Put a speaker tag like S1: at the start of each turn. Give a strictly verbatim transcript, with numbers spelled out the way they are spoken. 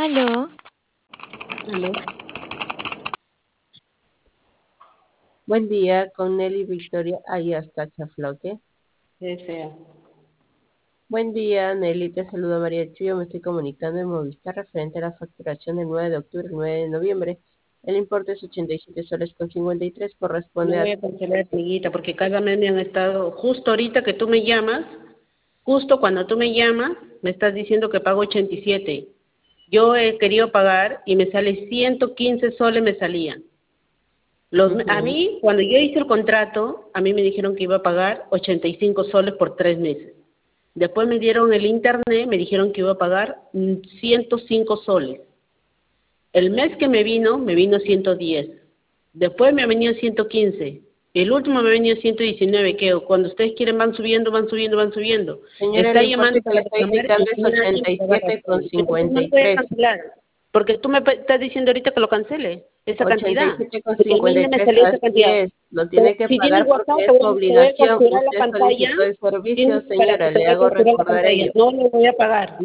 S1: Aló,
S2: Aló,
S3: Buen día, con Nelly Victoria Ayasta Chafloque.
S2: desea.
S3: Buen día, Nelly, te saluda María Chuyo, me estoy comunicando en Movistar referente a la facturación del nueve de octubre al nueve de noviembre. El importe es ochenta y siete soles con cincuenta y tres,
S2: No
S3: corresponde
S2: voy
S3: a...
S2: a cancelar, amiguita, porque cada mes me han estado, justo ahorita que tú me llamas, justo cuando tú me llamas, me estás diciendo que pago ochenta y siete. Yo he querido pagar y me sale ciento quince soles me salían. Los, a
S3: Ujú.
S2: mí, cuando yo hice el contrato, a mí me dijeron que iba a pagar ochenta y cinco soles por tres meses. Después me dieron el internet, me dijeron que iba a pagar mm, ciento cinco soles. El mes que me vino, me vino ciento diez. Después me ha venido ciento quince. El último me ha venido ciento diecinueve, que cuando ustedes quieren van subiendo, van subiendo, van subiendo.
S3: Señora, el
S2: Está
S3: importe
S2: llamando
S3: que le
S2: para
S3: estoy
S2: reclamar
S3: indicando
S2: y
S3: es
S2: nadie
S3: ochenta
S2: me
S3: y
S2: paga
S3: siete con
S2: razón. Entonces
S3: cincuenta
S2: no lo
S3: y
S2: voy a
S3: tres.
S2: cancelar, porque tú me pe- estás diciendo ahorita que lo cancele, esa
S3: ochenta y
S2: cantidad.
S3: siete con
S2: Porque a mí
S3: cincuenta
S2: no
S3: y
S2: me
S3: tres,
S2: salió esa
S3: así
S2: cantidad.
S3: es. Lo
S2: Pero
S3: tiene que
S2: si tienes
S3: pagar
S2: WhatsApp,
S3: porque
S2: te
S3: es
S2: voy,
S3: su
S2: a, te voy a
S3: obligación.
S2: capturar la
S3: Usted
S2: pantalla.
S3: solicitó el servicio,
S2: Tienes para
S3: señora,
S2: que te
S3: le
S2: voy a
S3: hago
S2: capturar la
S3: recordar
S2: pantalla.
S3: ello.
S2: No lo voy a pagar.